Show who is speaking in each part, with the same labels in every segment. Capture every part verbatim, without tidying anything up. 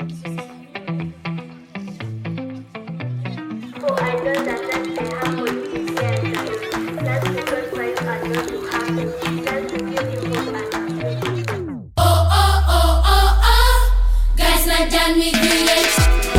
Speaker 1: For idol doesn't say how politics can do. That's because my partner to have to. That's the beautiful partner.
Speaker 2: Oh, oh, oh, oh, oh. Guys, not done with you yet.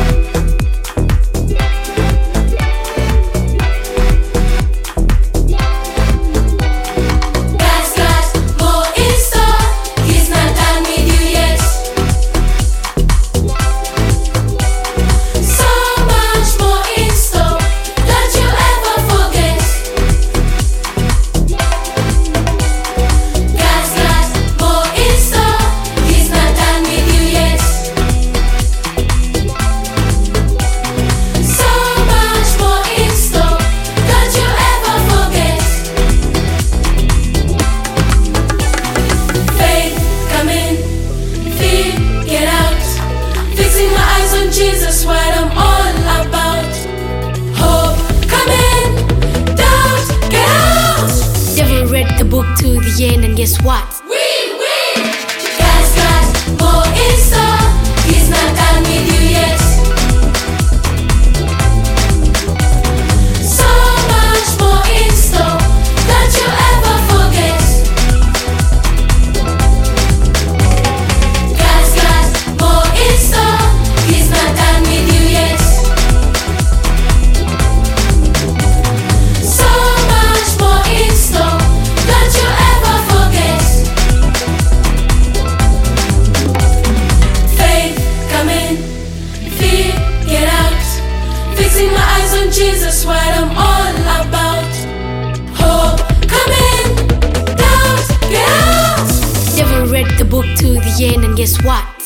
Speaker 2: Jesus, what I'm all about. Hope, come in, doubt, get out.
Speaker 3: Never read the book to the end, and guess what?
Speaker 2: We win. God's got more in store. He's not done with you yet. So much more in store. Don't you ever forget. God's got more in store. He's not done with you yet. So much more in store. Don't you ever forget. Faith, come in. Fear, get out. Fixing my eyes on Jesus, what I'm all about. Hope, come in. Doubt, get out.
Speaker 3: Never read the book to the end, and guess what?